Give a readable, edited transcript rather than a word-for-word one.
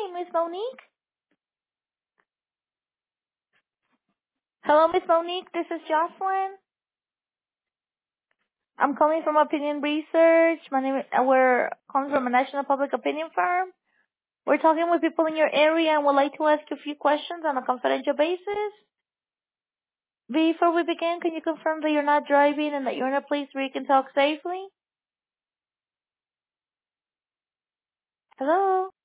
Miss Monique. Hello, Miss Monique. This is Jocelyn. I'm calling from Opinion Research. We're calling from a national public opinion firm. We're talking with people in your area and would like to ask you a few questions on a confidential basis. Before we begin, can you confirm that you're not driving and that you're in a place where you can talk safely? Hello?